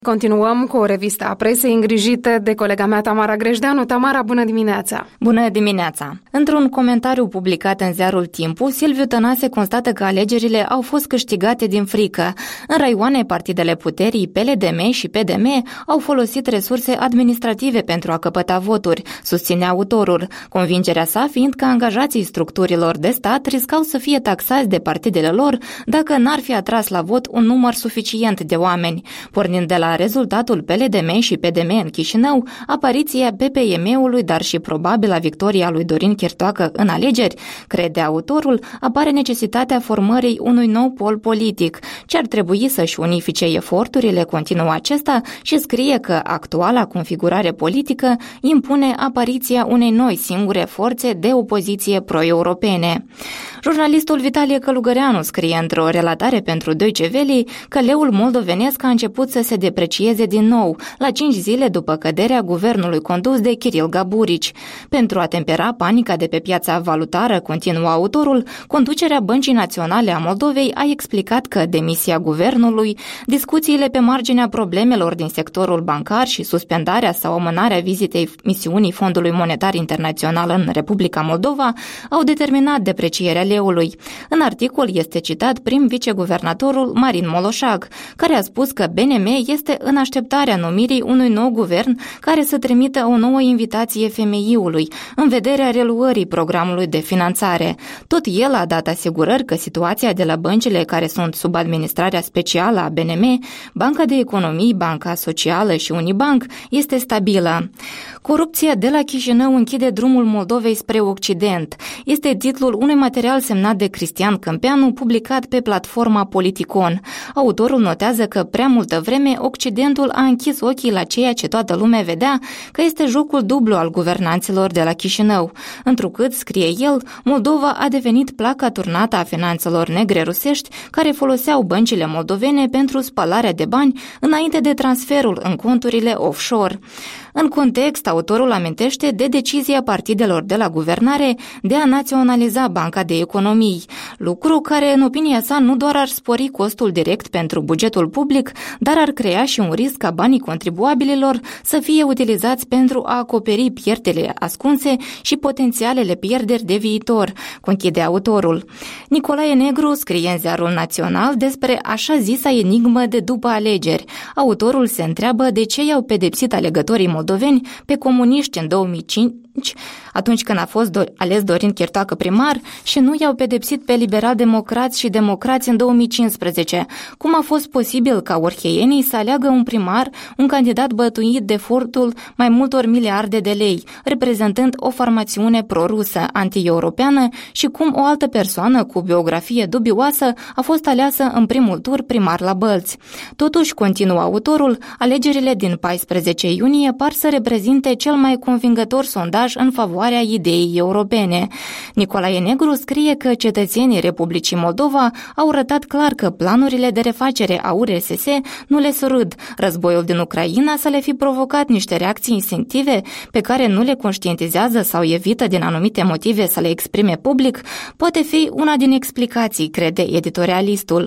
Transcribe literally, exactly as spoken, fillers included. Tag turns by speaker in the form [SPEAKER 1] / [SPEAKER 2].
[SPEAKER 1] Continuăm cu o revistă a presei îngrijită de colega mea Tamara Grejdeanu. Tamara, bună dimineața!
[SPEAKER 2] Bună dimineața! Într-un comentariu publicat în ziarul Timpul, Silviu Tănase constată că alegerile au fost câștigate din frică. În raioane, partidele puterii P L D M și P D M au folosit resurse administrative pentru a căpăta voturi, susține autorul, convingerea sa fiind că angajații structurilor de stat riscau să fie taxați de partidele lor dacă n-ar fi atras la vot un număr suficient de oameni. Pornind de la rezultatul P L D M și P D M în Chișinău, apariția P P I M-ului, dar și probabila victoria lui Dorin Chirtoacă în alegeri, crede autorul, apare necesitatea formării unui nou pol politic, ce ar trebui să-și unifice eforturile, continuă acesta, și scrie că actuala configurare politică impune apariția unei noi singure forțe de opoziție pro-europene. Jurnalistul Vitalie Călugăreanu scrie într-o relatare pentru Deutsche Welle că leul moldovenesc a început să se deprecieze din nou, la cinci zile după căderea guvernului condus de Kiril Gaburici. Pentru a tempera panica de pe piața valutară, continuă autorul, conducerea Băncii Naționale a Moldovei a explicat că demisia guvernului, discuțiile pe marginea problemelor din sectorul bancar și suspendarea sau amânarea vizitei misiunii Fondului Monetar Internațional în Republica Moldova au determinat deprecierea leului. În articol este citat prim viceguvernatorul Marin Moloșag, care a spus că B N M este în așteptarea numirii unui nou guvern care să trimită o nouă invitație F M I-ului în vederea reluării programului de finanțare. Tot el a dat asigurări că situația de la băncile care sunt sub administrarea specială a B N M, Banca de Economii, Banca Socială și Unibank, este stabilă. Corupția de la Chișinău închide drumul Moldovei spre Occident. Este titlul unui material semnat de Cristian Câmpeanu, publicat pe platforma Politicon. Autorul notează că prea multă vreme Occidentul a închis ochii la ceea ce toată lumea vedea că este jocul dublu al guvernanților de la Chișinău. Întrucât, scrie el, Moldova a devenit placa turnată a finanțelor negre rusești care foloseau băncile moldovene pentru spălarea de bani înainte de transferul în conturile offshore. În context, autorul amintește de decizia partidelor de la guvernare de a naționaliza Banca de Economii, lucru care, în opinia sa, nu doar ar spori costul direct pentru bugetul public, dar ar crea și un risc ca banii contribuabililor să fie utilizați pentru a acoperi pierderile ascunse și potențialele pierderi de viitor, conchide autorul. Nicolae Negru scrie în Ziarul Național despre așa zisa enigmă de după alegeri. Autorul se întreabă de ce i-au pedepsit alegătorii moldoveni pe comuniști în două mii cinci, atunci când a fost do- ales Dorin Chirtoacă primar, și nu i-au pedepsit pe liberal-democrați și democrați în două mii cincisprezece. Cum a fost posibil ca orheienii să aleagă un primar, un candidat bătuit de furtul mai multor miliarde de lei, reprezentând o formațiune pro-rusă, anti-europeană, și cum o altă persoană cu biografie dubioasă a fost aleasă în primul tur primar la Bălți. Totuși, continuă autorul, alegerile din paisprezece iunie par să reprezinte cel mai convingător sondaj în favoarea ideii europene. Nicolae Negru scrie că cetățenii Republicii Moldova au arătat clar că planurile de refacere a U R S S nu le surâd. Războiul din Ucraina să le fi provocat niște reacții instinctive pe care nu le conștientizează sau evită din anumite motive să le exprime public, poate fi una din explicații, crede editorialistul.